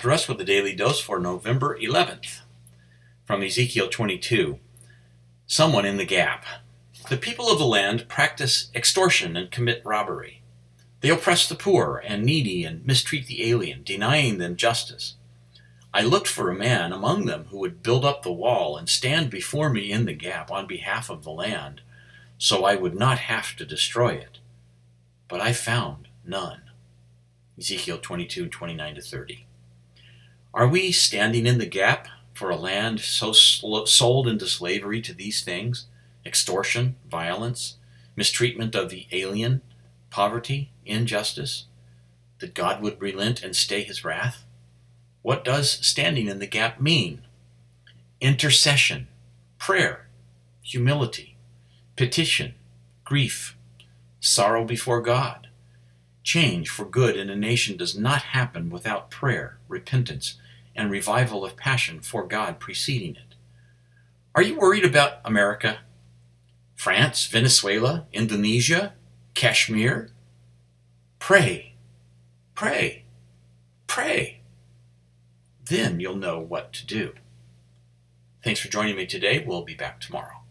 Dr. Russ with the Daily Dose for November 11th. From Ezekiel 22. Someone in the gap. The people of the land practice extortion and commit robbery. They oppress the poor and needy and mistreat the alien, denying them justice. I looked for a man among them who would build up the wall and stand before me in the gap on behalf of the land, so I would not have to destroy it. But I found none. Ezekiel 22:29-30. Are we standing in the gap for a land so sold into slavery to these things? Extortion, violence, mistreatment of the alien, poverty, injustice? That God would relent and stay his wrath? What does standing in the gap mean? Intercession, prayer, humility, petition, grief, sorrow before God. Change for good in a nation does not happen without prayer, repentance, and revival of passion for God preceding it. Are you worried about America? France, Venezuela, Indonesia, Kashmir? Pray, pray, pray. Then you'll know what to do. Thanks for joining me today. We'll be back tomorrow.